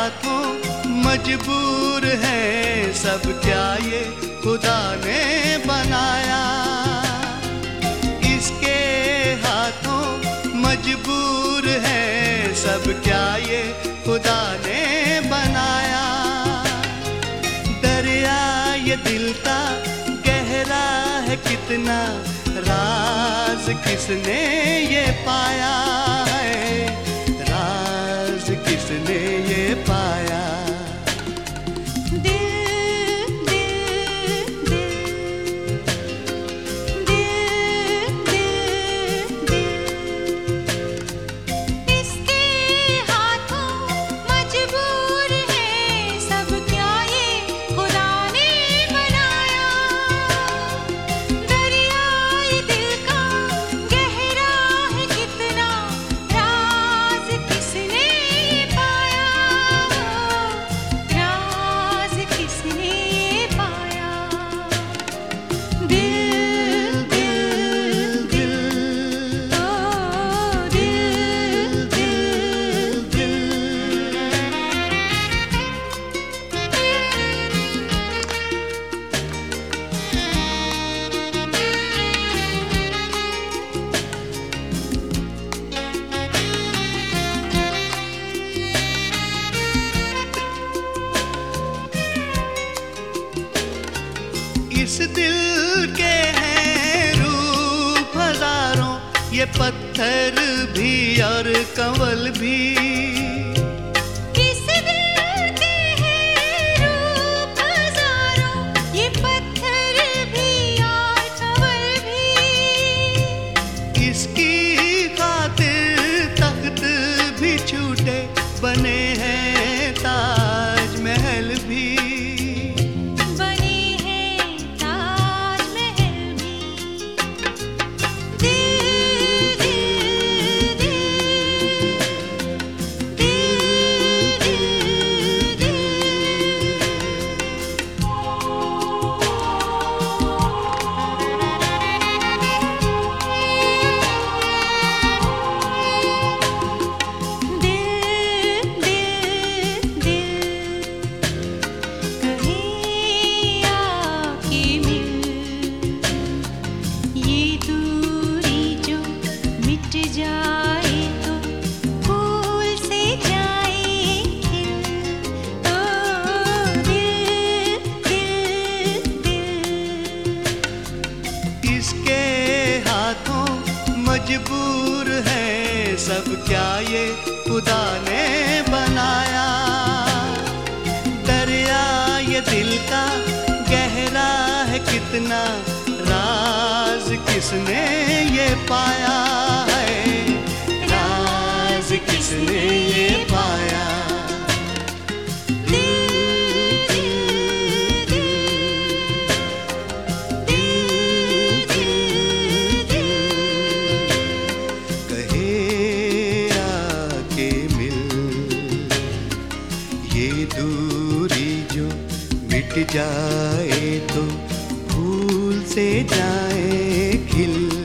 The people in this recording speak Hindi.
हाथों मजबूर है सब, क्या ये खुदा ने बनाया। इसके हाथों मजबूर है सब, क्या ये खुदा ने बनाया। दरिया ये दिल का गहरा है कितना, राज किसने ये पाया है, राज किसने ये पाया। इस दिल के हैं रूप हजारों, ये पत्थर भी और कंवल भी। इस दिल के हैं रूप हजारों, ये पत्थर भी और कंवल भी। इसकी खातिर तख्त भी छूटे, बने हैं ताजमहल भी। इसके हाथों मजबूर है सब, क्या ये खुदा ने बनाया। दरिया ये दिल का गहरा है कितना, राज किसने ये पाया है, राज किसने ये पाया। ये दूरी जो मिट जाए तो फूल से जाए खिल।